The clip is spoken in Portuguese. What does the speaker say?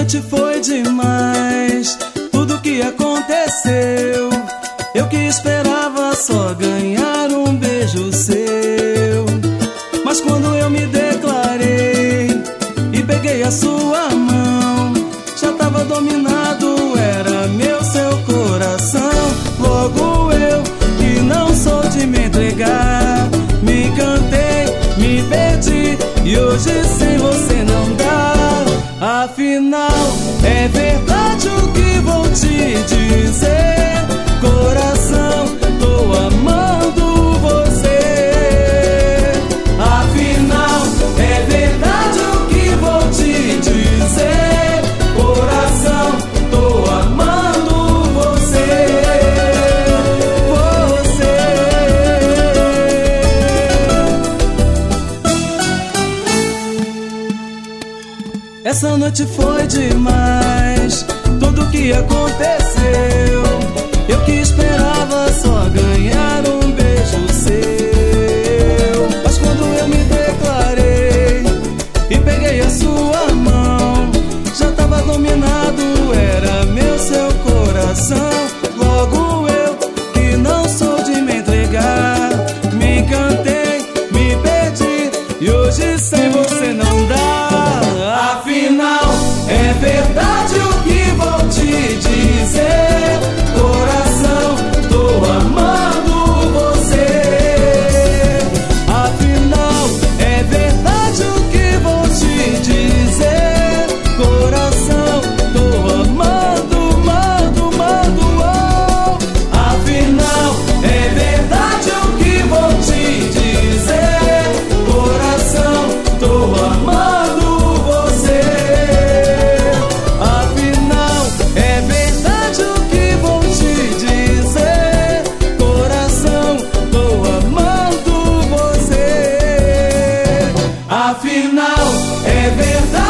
noite foi demais, tudo que aconteceu. Eu que esperava só ganhar um beijo seu, mas quando eu me declarei e peguei a sua mão, já tava dominado, era meu seu coração. Logo eu, que não sou de me entregar, me encantei, me perdi, e hoje sem você não dá. Afinal, é verdade o que vou te dizer, coração, tô amando você. Afinal, é verdade o que vou te dizer, coração, tô amando você. Essa noite foi demais, tudo que aconteceu. Eu que esperava só ganhar um beijo seu, mas quando eu me declarei e peguei a sua mão, já tava dominado, era meu seu coração. Logo eu, que não sou de me entregar, me encantei, me perdi, e hoje sem você não dá. Afinal, é verdade o que vou te dizer, coração, tô amando você. Afinal, é verdade o que vou te dizer, coração, tô amando, oh. Afinal, é verdade o que vou te dizer, coração, tô amando. Afinal, é verdade.